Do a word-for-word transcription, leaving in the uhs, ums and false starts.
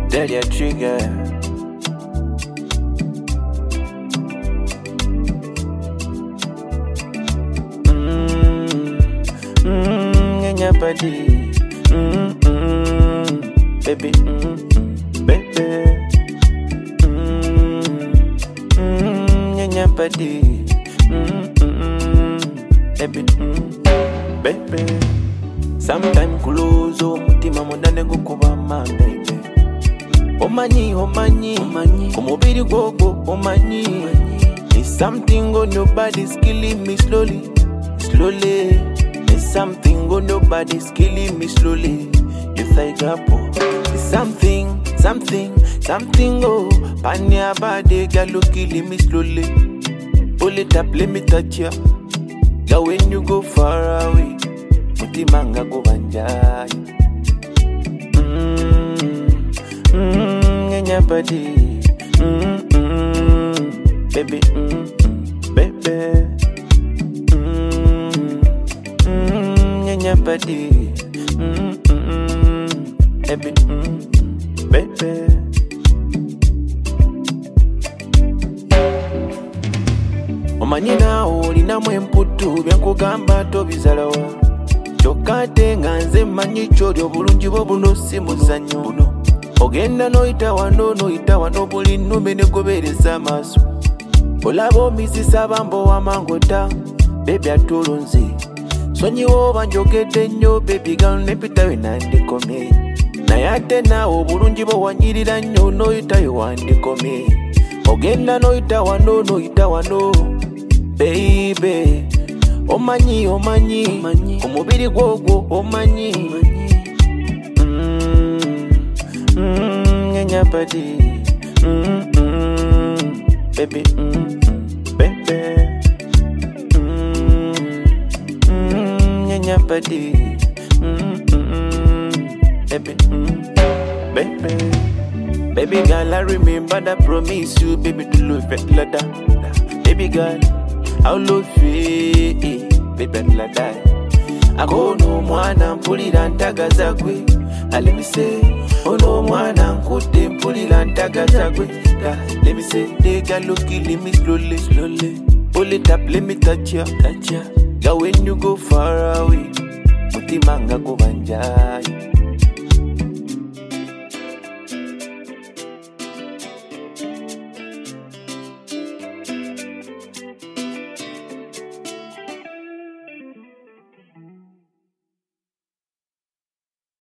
Tell your trigger. Mmm, mmm, in your body. Mmm, mmm, baby, mmm, mm, baby. Mmm, mmm, in your body. Mmm, mmm, baby, mmm, baby. Sometime kulozo mutima mondane gukuba man baby. Omanyi, omanyi, omanyi, kumubiri gogo, omanyi. There's something on your body's killing me slowly, slowly. There's something on your body's killing me slowly. You think up, there's something, something, something oh. Panya body girl you killing me slowly. Pull it up, let me touch ya. Girl when you go far away, mutimanga go banjai. Mmm, mmm, in your body. Mmm, mmm, baby, mmm, mm, baby. Mmm, mmm, in your body. Mmm, mmm, baby, mmm, mm, baby. Omanyina olina mwemputu byankugamba tobizalawa. Chokate nga nze manyi kyoli obulungi bwo buno si muzannyo buno. Ogenda noyita wano noyita wano buli nnume ne gobereza amaaso. Olaba omizisa bambo wamangota baby atulunze. Sonyiwo banjogedde nnyo baby girl nepitayo nandikomye. Naye ate naawe obulungi bwo wanyirira nnyo noyitayo wandikomye. Ogenda noyita wano noyita wano baby. Omanyi, omanyi, omanyi, kumubiri gwogwo omanyi. Mmm, mmm, in your body. Mmm, mmm, baby, mmm, mm, baby. Mmm, mmm, in your body. Mmm, mmm, baby, mmm, baby. Baby girl, I remember that promise you, baby, to love it like that. Baby girl, I'll love you, baby, like that. I go no mwana mpulira ntagaza gwe. Let me say, oh no mwana nkute mpulira ntagaza gwe. Let me say, they got lucky, let me slowly, slowly. Pull it up, let me touch ya, touch ya. Girl, when you go far away, mutimanga go banjai.